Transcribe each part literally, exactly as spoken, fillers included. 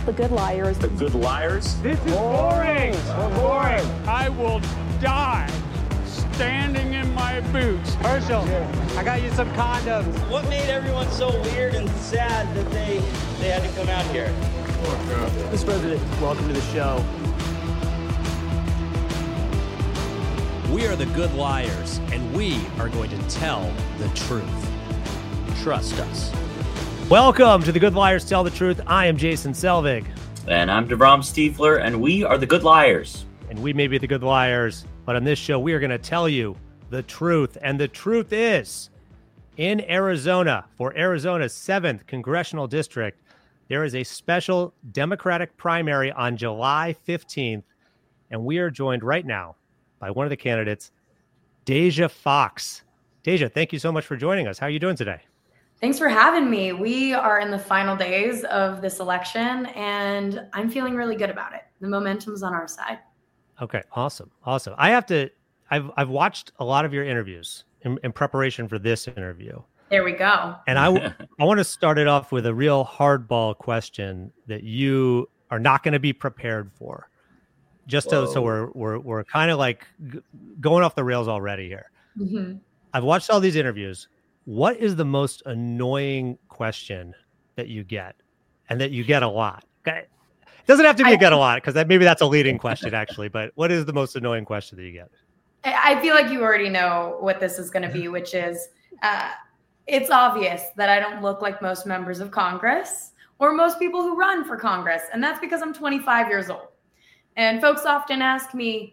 The Good Liars. The Good Liars. This is boring. We're boring. I will die standing in my boots. Herschel, I got you some condoms. What made everyone so weird and sad that they, they had to come out here? Mister President, welcome to the show. We are the Good Liars, and we are going to tell the truth. Trust us. Welcome to the Good Liars Tell the Truth. I am Jason Selvig. And I'm DeVrom Stiefler, and we are the Good Liars. And we may be the Good Liars, but on this show, we are going to tell you the truth. And the truth is, in Arizona, for Arizona's seventh Congressional District, there is a special Democratic primary on July fifteenth. And we are joined right now by one of the candidates, Deja Fox. Deja, thank you so much for joining us. How are you doing today? Thanks for having me. We are in the final days of this election, and I'm feeling really good about it. The momentum's on our side. Okay, awesome, awesome. I have to, I've I've watched a lot of your interviews in, in preparation for this interview. There we go. And I, I want to start it off with a real hardball question that you are not going to be prepared for. Just to, so we're we're we're kind of like g- going off the rails already here. Mm-hmm. I've watched all these interviews. What is the most annoying question that you get, and that you get a lot? Okay. It doesn't have to be I, a get a lot, because that maybe that's a leading question actually. But what is the most annoying question that you get? I feel like you already know what this is going to be, which is uh, it's obvious that I don't look like most members of Congress or most people who run for Congress, and that's because I'm twenty-five years old. And folks often ask me,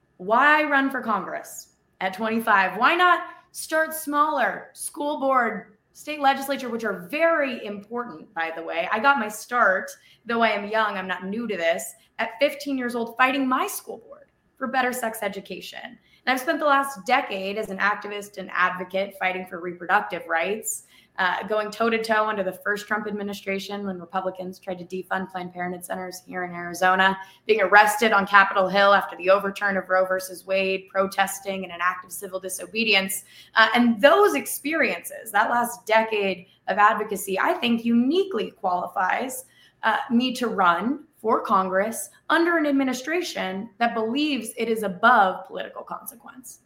why run for Congress at twenty-five? Why not start smaller? School board, state legislature, which are very important, by the way. I got my start, though I am young, I'm not new to this, at fifteen years old, fighting my school board for better sex education. And I've spent the last decade as an activist and advocate fighting for reproductive rights, Uh, going toe-to-toe under the first Trump administration when Republicans tried to defund Planned Parenthood centers here in Arizona, being arrested on Capitol Hill after the overturn of Roe versus Wade, protesting in an act of civil disobedience. Uh, and those experiences, that last decade of advocacy, I think uniquely qualifies uh, me to run for Congress under an administration that believes it is above political consequence.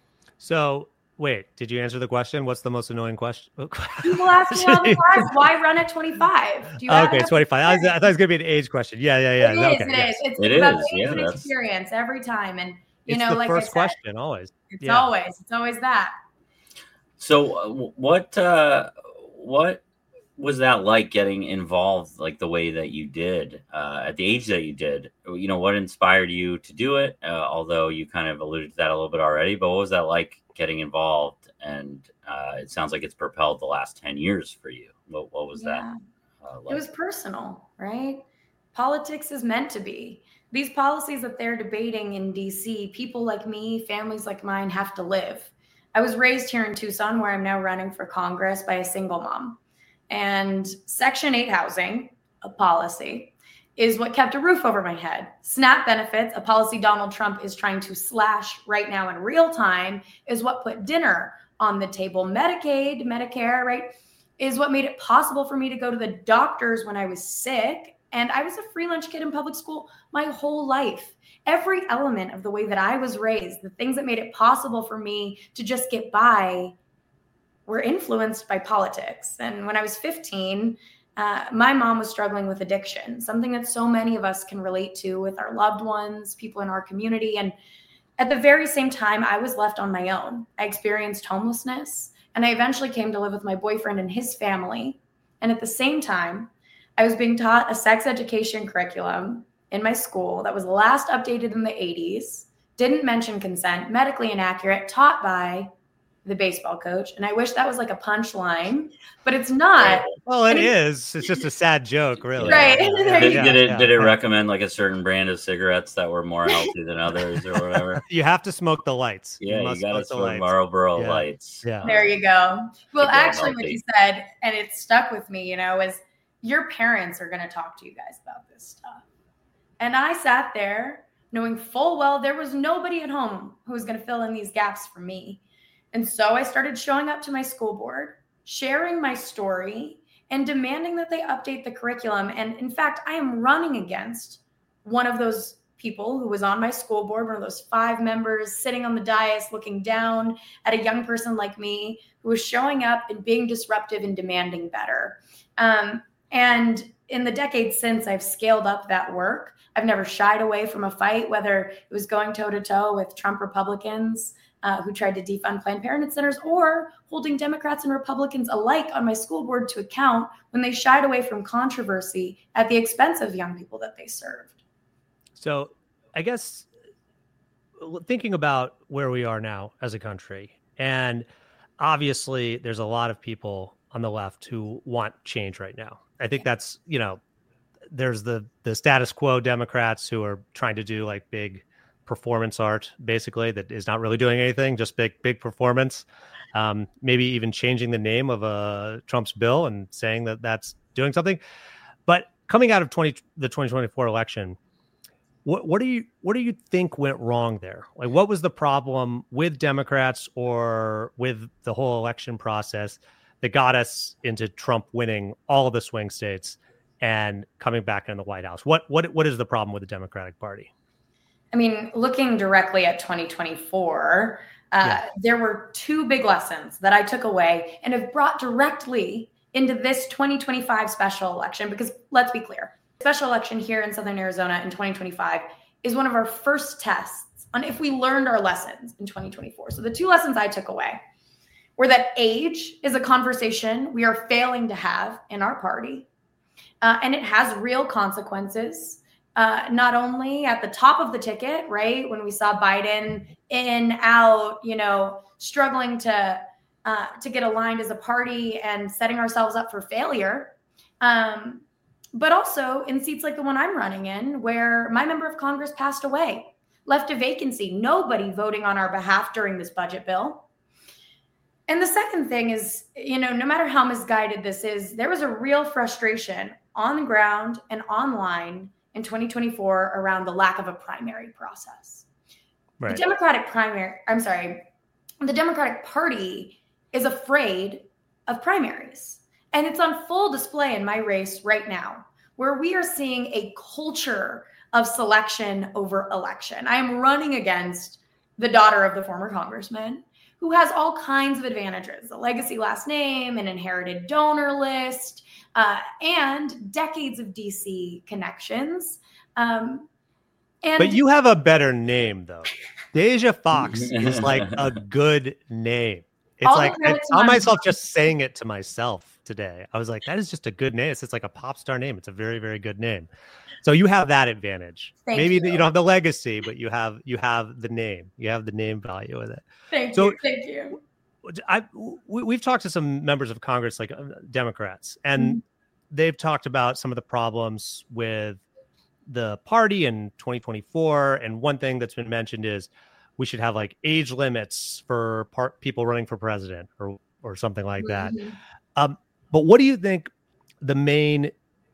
So, wait, did you answer the question? What's the most annoying question? People ask me all the time, why run at twenty-five? Do you okay, twenty-five. I, was, I thought it was going to be an age question. Yeah, yeah, yeah. It okay, is, it yes. is. It's it about is. age Yeah, and that's... experience every time. And, you it's know, the like first I said, question, always. It's yeah. always, it's always that. So uh, what, uh, what was that like getting involved like the way that you did uh, at the age that you did? You know, what inspired you to do it? Uh, although you kind of alluded to that a little bit already, but what was that like getting involved? And uh, it sounds like it's propelled the last ten years for you. What, what was Yeah. that? Uh, like? It was personal, right? Politics is meant to be. These policies that they're debating in D C, people like me, families like mine have to live. I was raised here in Tucson, where I'm now running for Congress, by a single mom. And Section eight housing, a policy, is what kept a roof over my head. SNAP benefits, a policy Donald Trump is trying to slash right now in real time, is what put dinner on the table. Medicaid, Medicare, right, is what made it possible for me to go to the doctors when I was sick. And I was a free lunch kid in public school my whole life. Every element of the way that I was raised, the things that made it possible for me to just get by, were influenced by politics. And when I was fifteen, uh, my mom was struggling with addiction, something that so many of us can relate to with our loved ones, people in our community. And at the very same time, I was left on my own. I experienced homelessness, and I eventually came to live with my boyfriend and his family. And at the same time, I was being taught a sex education curriculum in my school that was last updated in the eighties, didn't mention consent, medically inaccurate, taught by the baseball coach. And I wish that was like a punchline, but it's not. Well, it is. It's just a sad joke, really. Right. Yeah. Did, Yeah, did it yeah, did it yeah. recommend like a certain brand of cigarettes that were more healthy than others or whatever? You have to smoke the lights. Yeah, you, must got to smoke the smoke lights. Marlboro Yeah. Lights. Yeah. There you go. Well, Keep it actually, what healthy. you said, and it stuck with me, you know, is your parents are going to talk to you guys about this stuff. And I sat there knowing full well there was nobody at home who was going to fill in these gaps for me. And so I started showing up to my school board, sharing my story, and demanding that they update the curriculum. And in fact, I am running against one of those people who was on my school board, one of those five members sitting on the dais looking down at a young person like me who was showing up and being disruptive and demanding better. Um, and in the decades since, I've scaled up that work. I've never shied away from a fight, whether it was going toe-to-toe with Trump Republicans uh, who tried to defund Planned Parenthood centers, or holding Democrats and Republicans alike on my school board to account when they shied away from controversy at the expense of young people that they served. So I guess thinking about where we are now as a country, and obviously there's a lot of people on the left who want change right now. I think that's, you know, there's the the status quo Democrats who are trying to do like big performance art, basically, that is not really doing anything, just big, big performance. Um, maybe even changing the name of uh, Trump's bill and saying that that's doing something. But coming out of twenty the twenty twenty-four election, What what do you what do you think went wrong there? Like, what was the problem with Democrats or with the whole election process that got us into Trump winning all of the swing states and coming back in the White House? What what what is the problem with the Democratic Party? I mean, looking directly at twenty twenty-four, uh, yeah. there were two big lessons that I took away and have brought directly into this twenty twenty-five special election. Because let's be clear. Special election here in Southern Arizona in twenty twenty-five is one of our first tests on if we learned our lessons in twenty twenty-four. So the two lessons I took away were that age is a conversation we are failing to have in our party. Uh, and it has real consequences, uh, not only at the top of the ticket, right? When we saw Biden in, out, you know, struggling to, uh, to get aligned as a party and setting ourselves up for failure. Um, But also in seats like the one I'm running in, where my member of Congress passed away, left a vacancy, nobody voting on our behalf during this budget bill. And the second thing is, you know, no matter how misguided this is, there was a real frustration on the ground and online in twenty twenty-four around the lack of a primary process. Right. The Democratic primary, I'm sorry, the Democratic Party is afraid of primaries. And it's on full display in my race right now, where we are seeing a culture of selection over election. I am running against the daughter of the former congressman, who has all kinds of advantages, a legacy last name, an inherited donor list, uh, and decades of D C connections. Um, and but you have a better name, though. Deja Fox is like a good name. It's I'll like I found myself just saying it to myself today. I was like, that is just a good name. It's just like a pop star name. It's a very, very good name. So you have that advantage. Thank Maybe you. you don't have the legacy, but you have you have the name. You have the name value with it. Thank so, you. Thank you. I we, we've talked to some members of Congress, like uh, Democrats, and mm-hmm. they've talked about some of the problems with the party in twenty twenty-four. And one thing that's been mentioned is we should have like age limits for part people running for president or or something like that. Mm-hmm. Um, but what do you think the main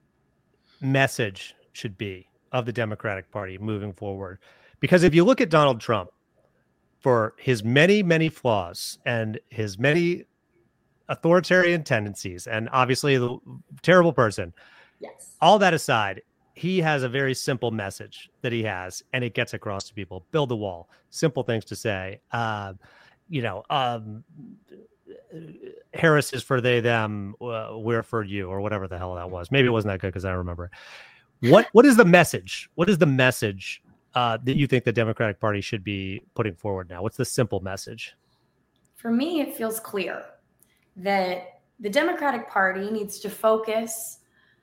message should be of the Democratic Party moving forward? Because if you look at Donald Trump, for his many, many flaws and his many authoritarian tendencies, and obviously the terrible person, yes, all that aside, he has a very simple message that he has, and it gets across to people. Build the wall. Simple things to say. Uh, you know, um, Harris is for they, them, uh, we're for you, or whatever the hell that was. Maybe it wasn't that good because I don't remember it. What What is the message? What is the message uh, that you think the Democratic Party should be putting forward now? What's the simple message? For me, it feels clear that the Democratic Party needs to focus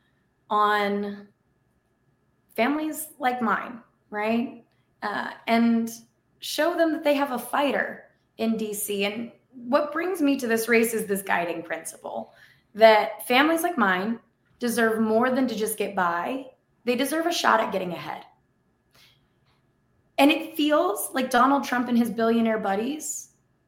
on families like mine, right? Uh, and show them that they have a fighter in D C. And what brings me to this race is this guiding principle that families like mine deserve more than to just get by. They deserve a shot at getting ahead. And it feels like Donald Trump and his billionaire buddies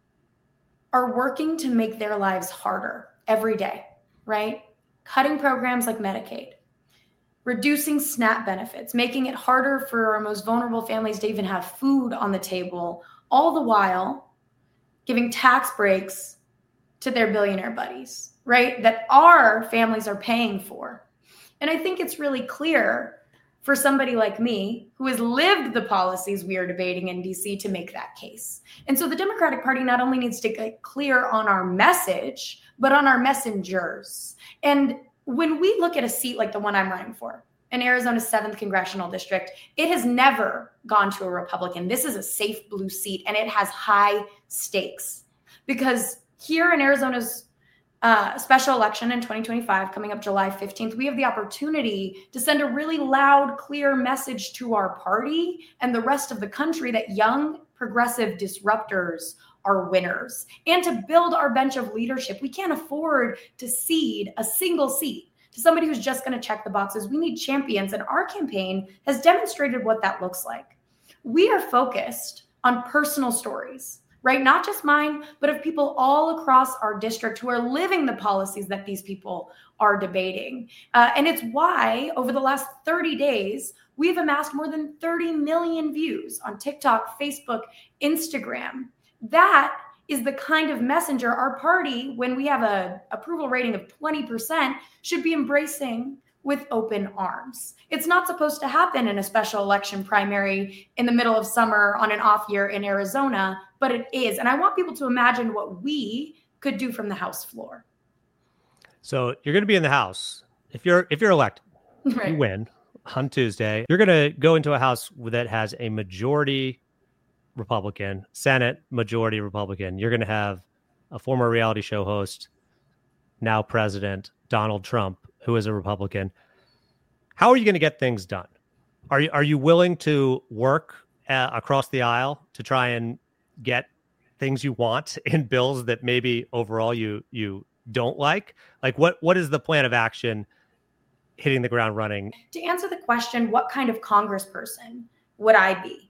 are working to make their lives harder every day, right? Cutting programs like Medicaid, reducing SNAP benefits, making it harder for our most vulnerable families to even have food on the table, all the while giving tax breaks to their billionaire buddies. right, that our families are paying for. And I think it's really clear for somebody like me who has lived the policies we are debating in D C to make that case. And so the Democratic Party not only needs to get clear on our message, but on our messengers. And when we look at a seat like the one I'm running for, in Arizona's seventh congressional district, it has never gone to a Republican. This is a safe blue seat, and it has high stakes because here in Arizona's Uh, special election in twenty twenty-five, coming up July fifteenth, we have the opportunity to send a really loud, clear message to our party and the rest of the country that young progressive disruptors are winners, and to build our bench of leadership. We can't afford to cede a single seat to somebody who's just going to check the boxes. We need champions, and our campaign has demonstrated what that looks like. We are focused on personal stories, right? Not just mine, but of people all across our district who are living the policies that these people are debating. Uh, and it's why over the last thirty days, we've amassed more than thirty million views on TikTok, Facebook, Instagram. That is the kind of messenger our party, when we have a approval rating of twenty percent, should be embracing with open arms. It's not supposed to happen in a special election primary in the middle of summer on an off year in Arizona, but it is. And I want people to imagine what we could do from the House floor. So you're going to be in the House. If you're if you're elected, right, you win on Tuesday. You're going to go into a House that has a majority Republican, Senate majority Republican. You're going to have a former reality show host, now President Donald Trump, who is a Republican. How are you going to get things done? Are you are you willing to work uh, across the aisle to try and get things you want in bills that maybe overall you you don't like? Like what what is the plan of action hitting the ground running? To answer the question, what kind of congressperson would I be?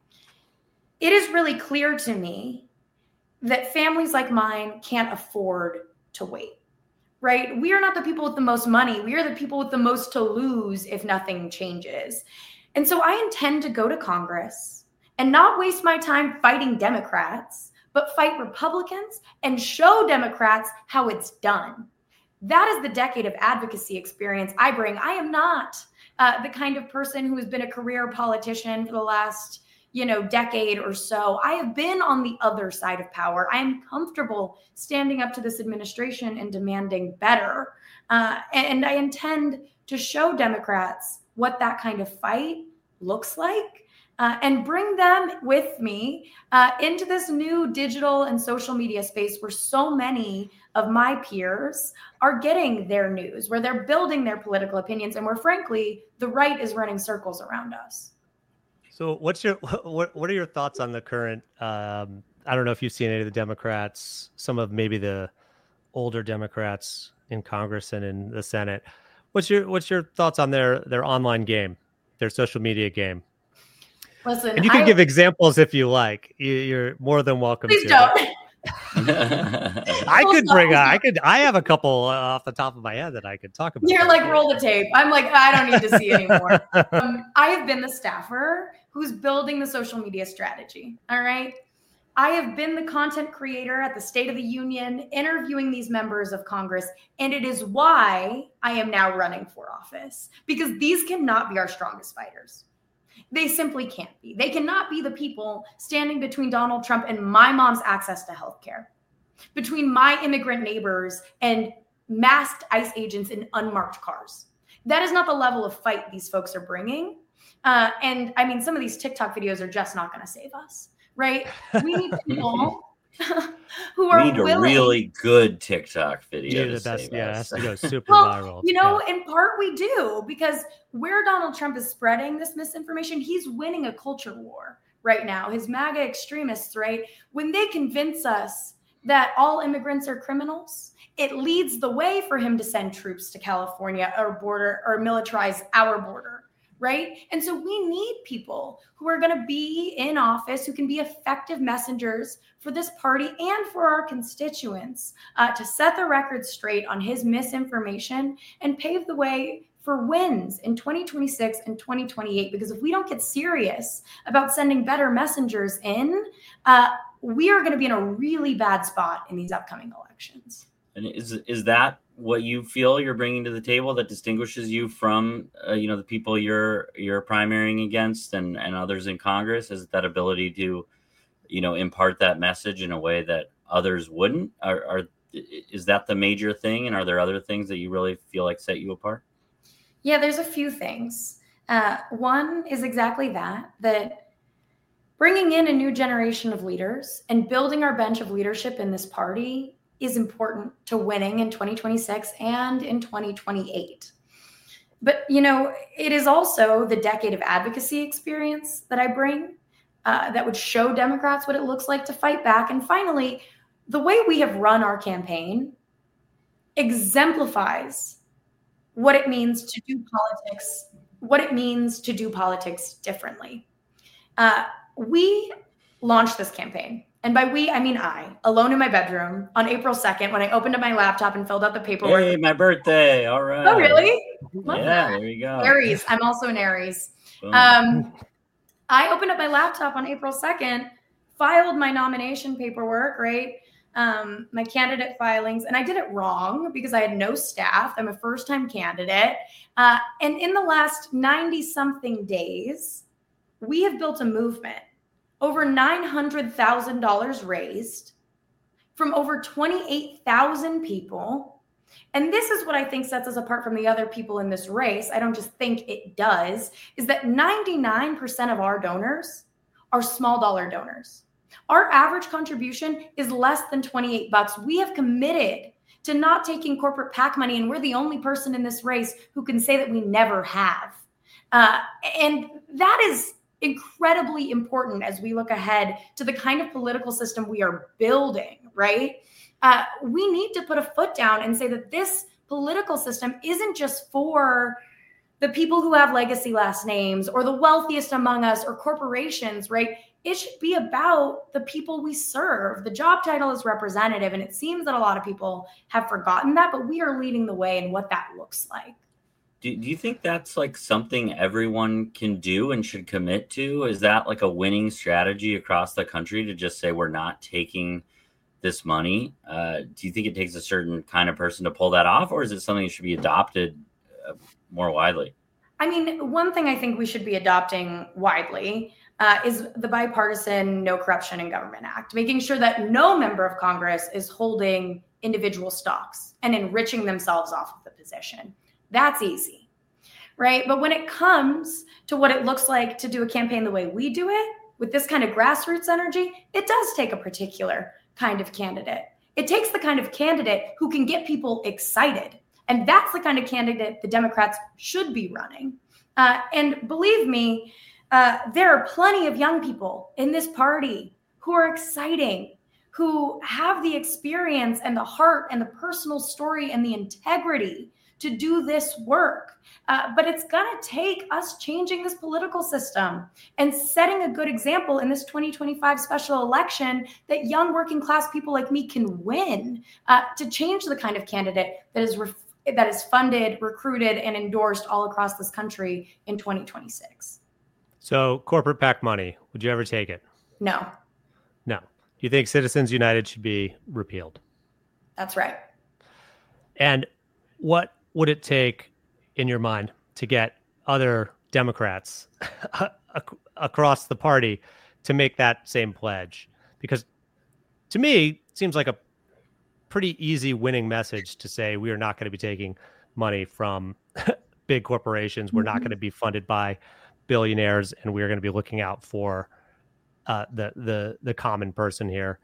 It is really clear to me that families like mine can't afford to wait. Right? We are not the people with the most money. We are the people with the most to lose if nothing changes. And so I intend to go to Congress and not waste my time fighting Democrats, but fight Republicans and show Democrats how it's done. That is the decade of advocacy experience I bring. I am not uh, the kind of person who has been a career politician for the last you know, decade or so. I have been on the other side of power. I am comfortable standing up to this administration and demanding better. Uh, and I intend to show Democrats what that kind of fight looks like uh, and bring them with me uh, into this new digital and social media space where so many of my peers are getting their news, where they're building their political opinions, and where, frankly, the right is running circles around us. So what's your what what are your thoughts on the current um, I don't know if you've seen any of the Democrats, some of maybe the older Democrats in Congress and in the Senate. What's your what's your thoughts on their their online game, their social media game? Listen, and you can I, give examples if you like. You, you're more than welcome please to. Don't. I could bring a, I could I have a couple off the top of my head that I could talk about. You're like, roll the tape. I'm like, I don't need to see anymore. um, I have been the staffer who's building the social media strategy. All right. I have been the content creator at the State of the Union, interviewing these members of Congress. And it is why I am now running for office, because these cannot be our strongest fighters. They simply can't be. They cannot be the people standing between Donald Trump and my mom's access to healthcare, between my immigrant neighbors and masked ICE agents in unmarked cars. That is not the level of fight these folks are bringing. Uh, and I mean, some of these TikTok videos are just not going to save us, right? We need people who are we need willing. a really good TikTok video. Yeah, to that's, save yeah, us. that's to go super well, viral. You know, yeah. in part we do, because where Donald Trump is spreading this misinformation, he's winning a culture war right now. His MAGA extremists, right? When they convince us that all immigrants are criminals, it leads the way for him to send troops to California or border or militarize our border. Right. And so we need people who are going to be in office, who can be effective messengers for this party and for our constituents uh, to set the record straight on his misinformation and pave the way for wins in twenty twenty-six and twenty twenty-eight. Because if we don't get serious about sending better messengers in, uh, we are going to be in a really bad spot in these upcoming elections. And is is that what you feel you're bringing to the table that distinguishes you from, uh, you know, the people you're you're primarying against and, and others in Congress? Is that ability to, you know, impart that message in a way that others wouldn't? Are, are is that the major thing? And are there other things that you really feel like set you apart? Yeah, there's a few things. Uh, one is exactly that, that bringing in a new generation of leaders and building our bench of leadership in this party is important to winning in twenty twenty-six and in twenty twenty-eight. But, you know, it is also the decade of advocacy experience that I bring uh, that would show Democrats what it looks like to fight back. And finally, the way we have run our campaign exemplifies what it means to do politics, what it means to do politics differently. Uh, we launched this campaign. And by we, I mean I, alone in my bedroom on April second, when I opened up my laptop and filled out the paperwork. Hey, my birthday. All right. Oh, really? Love yeah, that. There you go. Aries. I'm also an Aries. Um, I opened up my laptop on April second, filed my nomination paperwork, right? Um, my candidate filings, and I did it wrong because I had no staff. I'm a first-time candidate. Uh, and in the last ninety-something days, we have built a movement. Over nine hundred thousand dollars raised from over twenty-eight thousand people. And this is what I think sets us apart from the other people in this race. I don't just think it does, is that ninety-nine percent of our donors are small dollar donors. Our average contribution is less than twenty-eight bucks. We have committed to not taking corporate PAC money, and we're the only person in this race who can say that we never have. Uh, and that is incredibly important as we look ahead to the kind of political system we are building, right? Uh, we need to put a foot down and say that this political system isn't just for the people who have legacy last names or the wealthiest among us or corporations, right? It should be about the people we serve. The job title is representative, and it seems that a lot of people have forgotten that, but we are leading the way in what that looks like. Do, do you think that's like something everyone can do and should commit to? Is that like a winning strategy across the country to just say we're not taking this money? Uh, do you think it takes a certain kind of person to pull that off, or is it something that should be adopted uh, more widely? I mean, one thing I think we should be adopting widely uh, is the bipartisan No Corruption in Government Act, making sure that no member of Congress is holding individual stocks and enriching themselves off of the position. That's easy, right? But when it comes to what it looks like to do a campaign the way we do it, with this kind of grassroots energy, it does take a particular kind of candidate. It takes the kind of candidate who can get people excited. And that's the kind of candidate the Democrats should be running. Uh, and believe me, uh, there are plenty of young people in this party who are exciting, who have the experience and the heart and the personal story and the integrity to do this work. Uh, but it's going to take us changing this political system and setting a good example in this twenty twenty-five special election that young working class people like me can win uh, to change the kind of candidate that is ref- that is funded, recruited, and endorsed all across this country in twenty twenty-six. So corporate PAC money, would you ever take it? No. No. Do you think Citizens United should be repealed? That's right. And what would it take in your mind to get other Democrats across the party to make that same pledge? Because to me, it seems like a pretty easy winning message to say we are not going to be taking money from big corporations. We're mm-hmm. not going to be funded by billionaires, and we're going to be looking out for uh, the the the common person here.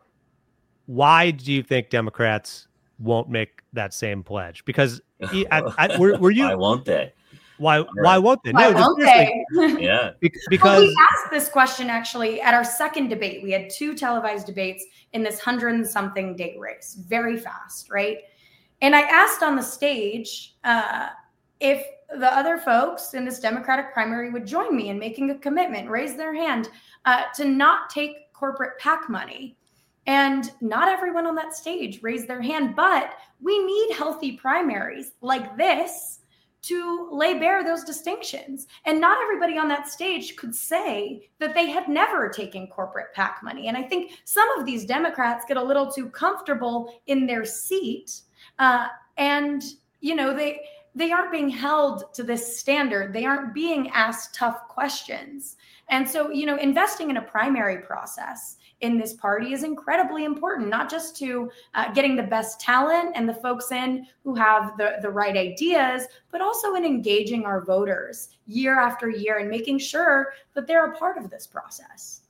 Why do you think Democrats won't make that same pledge? Because I, I, were, were you? Why won't they? Why? Right. Why won't they? Why no, won't they? Yeah. Because well, we asked this question actually at our second debate. We had two televised debates in this hundred and something day race, very fast, right? And I asked on the stage uh, if the other folks in this Democratic primary would join me in making a commitment, raise their hand uh, to not take corporate PAC money. And not everyone on that stage raised their hand, but we need healthy primaries like this to lay bare those distinctions. And not everybody on that stage could say that they had never taken corporate PAC money. And I think some of these Democrats get a little too comfortable in their seat. Uh, and, you know, they they aren't being held to this standard. They aren't being asked tough questions. And so, you know, investing in a primary process in this party is incredibly important, not just to uh, getting the best talent and the folks in who have the, the right ideas, but also in engaging our voters year after year and making sure that they're a part of this process.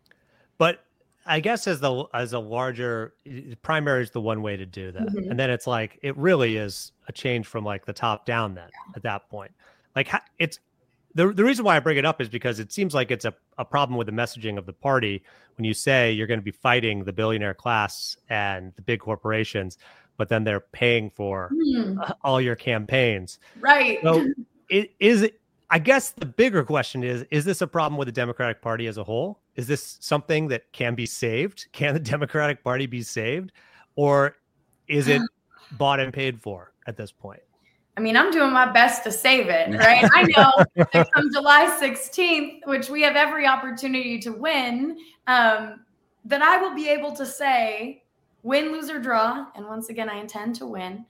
But I guess as the as a larger primary is the one way to do that. Mm-hmm. And then it's like, it really is a change from like the top down then yeah. at that point. Like it's the, the reason why I bring it up is because it seems like it's a, a problem with the messaging of the party when you say you're going to be fighting the billionaire class and the big corporations, but then they're paying for mm. all your campaigns. Right. So it is it, I guess the bigger question is, is this a problem with the Democratic Party as a whole? Is this something that can be saved? Can the Democratic Party be saved? Or is it bought and paid for at this point? I mean, I'm doing my best to save it, right? I know that come July sixteenth, which we have every opportunity to win, um, that I will be able to say, win, lose, or draw, and once again, I intend to win,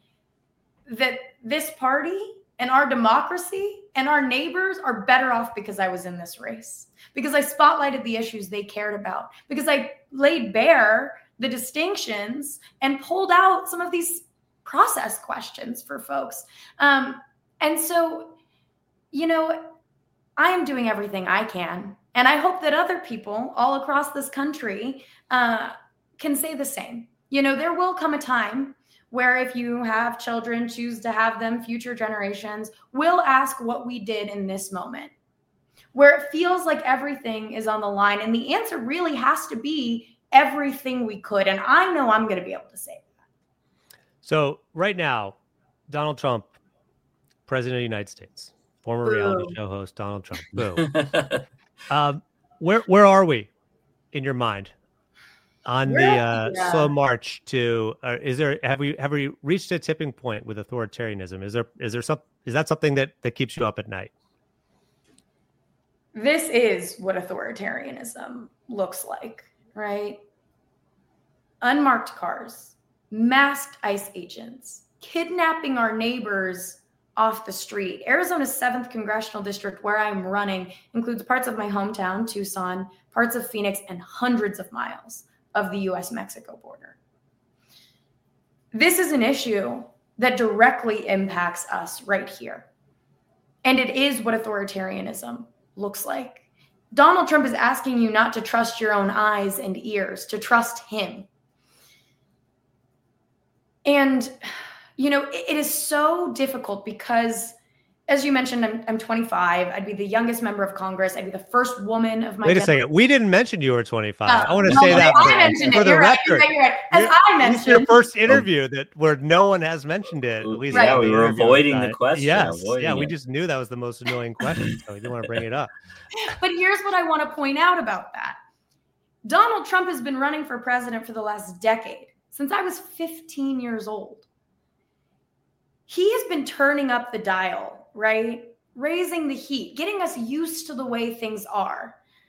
that this party and our democracy and our neighbors are better off because I was in this race, because I spotlighted the issues they cared about, because I laid bare the distinctions and pulled out some of these process questions for folks. Um, and so, you know, I am doing everything I can. And I hope that other people all across this country uh, can say the same. You know, there will come a time where if you have children, choose to have them, future generations will ask what we did in this moment, where it feels like everything is on the line. And the answer really has to be everything we could. And I know I'm going to be able to say that. So right now, Donald Trump, President of the United States, former Boo. reality show host Donald Trump. Boo. um, where where are we in your mind on We're, the uh, yeah. slow march to? Uh, is there have we have we reached a tipping point with authoritarianism? Is there is there some is that something that that keeps you up at night? This is what authoritarianism looks like, right? Unmarked cars. Masked ICE agents, kidnapping our neighbors off the street. Arizona's seventh congressional district, where I'm running, includes parts of my hometown, Tucson, parts of Phoenix, and hundreds of miles of the U S Mexico border. This is an issue that directly impacts us right here. And it is what authoritarianism looks like. Donald Trump is asking you not to trust your own eyes and ears, to trust him. And, you know, it, it is so difficult because, as you mentioned, I'm, I'm twenty-five. I'd be the youngest member of Congress. I'd be the first woman of my Wait a generation. second. We didn't mention you were twenty-five. Uh, I want to no, say no, that I for, mentioned for it. the You're record. Right. You're right. As you're, I mentioned. This is your first interview that where no one has mentioned it. At least yeah, we were avoiding the question. Yes. Avoiding yeah, we it. just knew that was the most annoying question, so we didn't want to bring it up. But here's what I want to point out about that. Donald Trump has been running for president for the last decade, since I was fifteen years old. He has been turning up the dial, right? Raising the heat, getting us used to the way things are.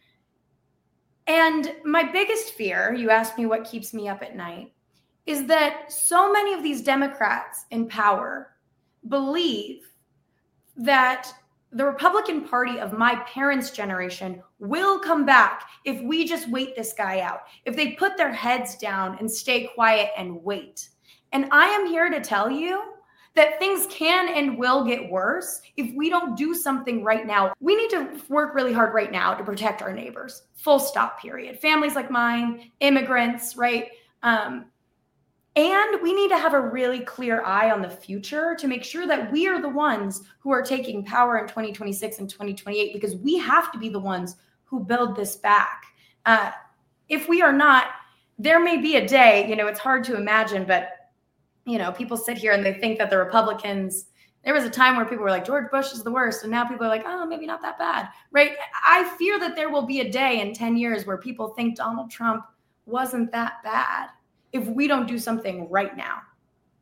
And my biggest fear, you asked me what keeps me up at night, is that so many of these Democrats in power believe that the Republican Party of my parents' generation will come back if we just wait this guy out, if they put their heads down and stay quiet and wait. And I am here to tell you that things can and will get worse if we don't do something right now. We need to work really hard right now to protect our neighbors. Full stop, period. Families like mine, immigrants, right? Um, and we need to have a really clear eye on the future to make sure that we are the ones who are taking power in twenty twenty-six and twenty twenty-eight, because we have to be the ones who build this back. Uh, if we are not, there may be a day, you know, it's hard to imagine, but you know, people sit here and they think that the Republicans, there was a time where people were like, George Bush is the worst. And now people are like, oh, maybe not that bad, right? I fear that there will be a day in ten years where people think Donald Trump wasn't that bad if we don't do something right now.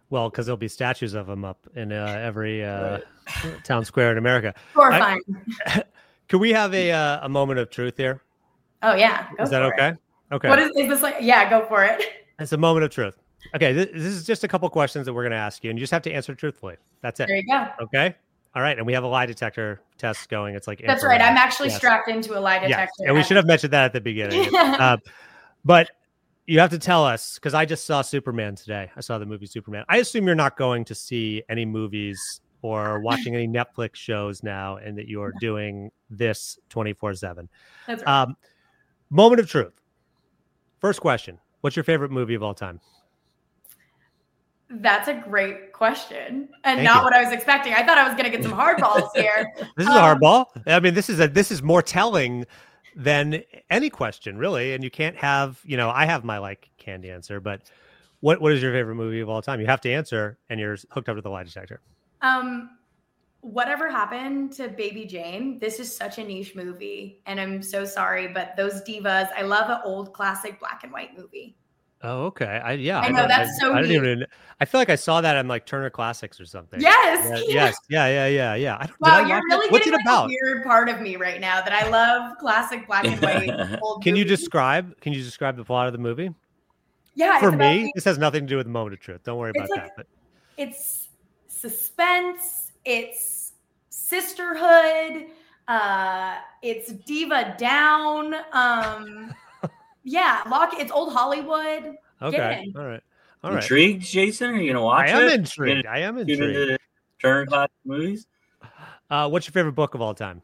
Well, because there'll be statues of him up in uh, every uh, town square in America. Horrifying. Can we have a uh, a moment of truth here? Oh yeah. Is that okay? It. Okay. What is, is this like? Yeah, go for it. It's a moment of truth. Okay, this, this is just a couple questions that we're going to ask you, and you just have to answer truthfully. That's it. There you go. Okay. All right, and we have a lie detector test going. It's like that's right. I'm actually yes. strapped into a lie detector. Yes. And we should have mentioned that at the beginning. uh, but you have to tell us, because I just saw Superman today. I saw the movie Superman. I assume you're not going to see any movies or watching any Netflix shows now, and that you are doing this twenty-four seven. That's right. Um, moment of truth. First question. What's your favorite movie of all time? That's a great question, and Thank not you. what I was expecting. I thought I was going to get some hardballs here. This is um, a hardball. I mean, this is a this is more telling than any question, really. And you can't have, you know, I have my like canned answer, but what what is your favorite movie of all time? You have to answer, and you're hooked up to the lie detector. Um, whatever happened to Baby Jane? This is such a niche movie, and I'm so sorry, but those divas. I love an old classic black and white movie. Oh, okay. I yeah. I know I, that's I, so. I neat. didn't even. I feel like I saw that on like Turner Classics or something. Yes. Yeah, yeah. Yes. Yeah. Yeah. Yeah. Yeah. I don't, Wow, I you're really it? What's getting it like about? a weird part of me right now that I love classic black and white. Old Can you movies. describe? Can you describe the plot of the movie? Yeah. For it's about me, the- this has nothing to do with the moment of truth. Don't worry about It's like- that. But It's suspense. It's sisterhood. Uh, it's diva down. Um, yeah, lock. It's old Hollywood. okay. All right. All right. Intrigued, Jason? Are you gonna watch I am it? intrigued. I am Tune intrigued. into Turner Classic Movies. Uh, what's your favorite book of all time?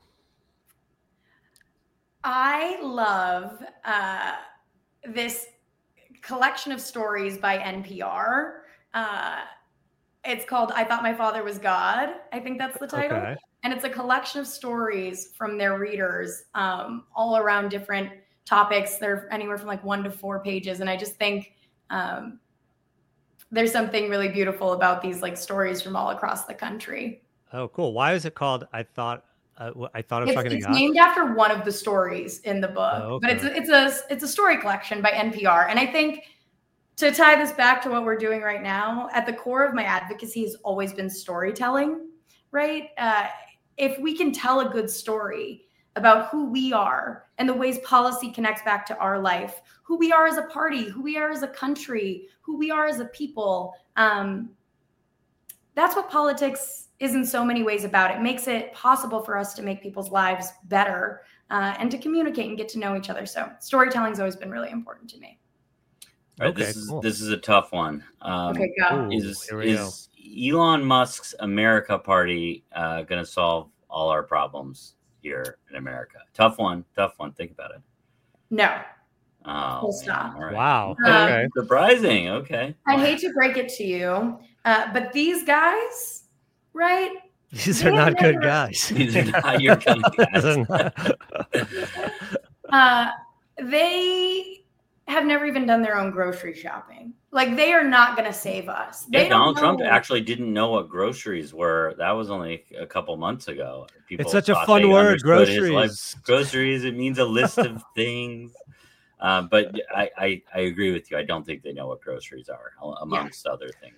I love uh, this collection of stories by N P R. Uh, it's called I Thought My Father Was God. I think that's the title. Okay. And it's a collection of stories from their readers um, all around different topics. They're anywhere from like one to four pages. And I just think um, there's something really beautiful about these like stories from all across the country. Oh, cool. Why is it called I Thought uh, I Thought I Was It's, Talking to it's God? named after one of the stories in the book, Oh, but okay. it's a, it's a it's a story collection by N P R. And I think to tie this back to what we're doing right now, at the core of my advocacy has always been storytelling, right? Uh, if we can tell a good story about who we are and the ways policy connects back to our life, who we are as a party, who we are as a country, who we are as a people, um, that's what politics is in so many ways about. It makes it possible for us to make people's lives better uh, and to communicate and get to know each other. So storytelling has always been really important to me. All right, Okay, this is cool. this is a tough one. Um, Okay, go. Ooh, Is here we is Elon Musk's America Party uh, going to solve all our problems here in America? Tough one. Tough one. Think about it. No, Oh, Full man. stop. All right. Wow. Um, Okay. Surprising. Okay. I hate to break it to you, uh, but these guys, right? These they are not good never- guys. These are not your kind of guys. These are not- Uh, they have never even done their own grocery shopping. Like they are not going to save us. They Yeah, don't Donald Trump know- actually didn't know what groceries were. That was only a couple months ago. People It's such a thought fun they word, understood his life. groceries. Groceries. It means a list of things. Uh, but I, I, I agree with you. I don't think they know what groceries are, amongst other things.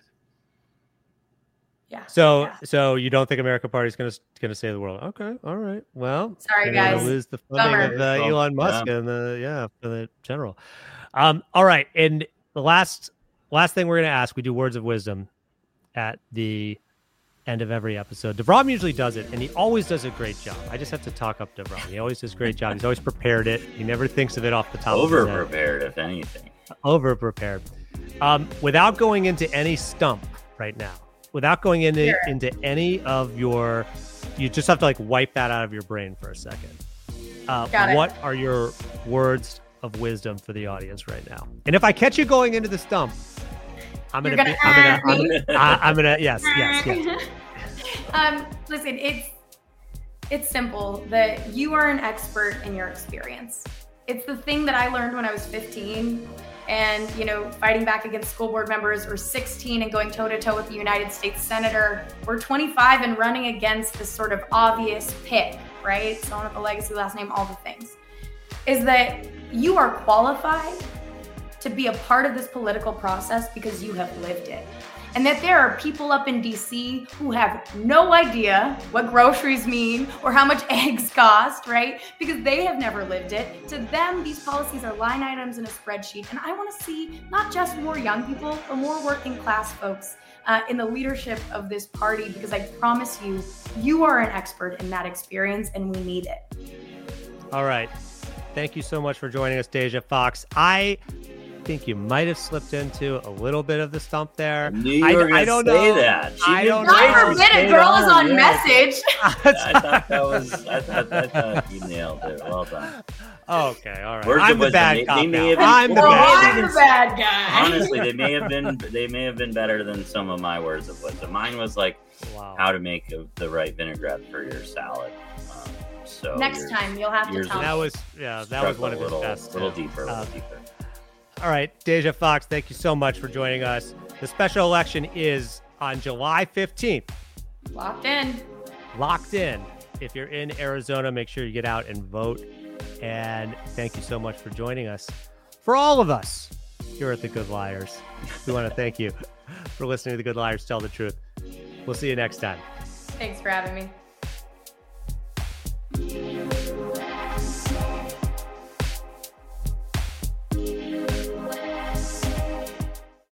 Yeah. So, yeah. so you don't think America Party is going to going to save the world? Okay, all right. Well, Sorry, they're gonna guys. lose the funding Bummer. of uh, Well, Elon Musk yeah. and the yeah for the general. Um, all right, and the last last thing we're going to ask, we do words of wisdom at the end of every episode. DeVrom usually does it, and he always does a great job. I just have to talk up DeVrom. He always does a great job. He's always prepared it. He never thinks of it off the top Over of his head. prepared, if anything. Over prepared. Um, without going into any stump right now, without going into Sure. into any of your, you just have to like wipe that out of your brain for a second. Uh, Got it. what are your words of wisdom for the audience right now? And if I catch you going into the stump, I'm You're gonna, gonna be, I'm ask gonna, me? I'm, I- I'm gonna, yes, yes, yes. um, listen, it's it's simple. That you are an expert in your experience. It's the thing that I learned when I was fifteen, and you know, fighting back against school board members, or sixteen and going toe to toe with the United States senator, or twenty-five and running against this sort of obvious pick, right? Someone with a legacy, last name, all the things. Is that you are qualified to be a part of this political process because you have lived it. and that there are people up in D C who have no idea what groceries mean or how much eggs cost, right? Because they have never lived it. To them, these policies are line items in a spreadsheet. And I want to see not just more young people, but more working class folks uh, in the leadership of this party, because I promise you, you are an expert in that experience and we need it. All right. Thank you so much for joining us, Deja Fox. I think you might have slipped into a little bit of the stump there. I knew you were I, I gonna don't say know. that. She I don't didn't know. God forbid a girl is on yeah. message. I thought that was. I thought, I thought you nailed it. Well done. Okay, all right. Words I'm of the wisdom. bad They- cop they may now. have been- I'm the Well, bad I'm the bad guy. Honestly, they may have been. They may have been better than some of my words of wisdom. Mine was like Wow. how to make a, the right vinaigrette for your salad. Um, so Next yours- time, you'll have to yours tell me. That was yeah, that was struck one a of his little, best. little too. deeper, a Uh, little deeper. All right, Deja Fox, thank you so much for joining us. The special election is on July fifteenth. Locked in. Locked in. If you're in Arizona, make sure you get out and vote. And thank you so much for joining us. For all of us here at The Good Liars, we want to thank you for listening to The Good Liars Tell the Truth. We'll see you next time. Thanks for having me.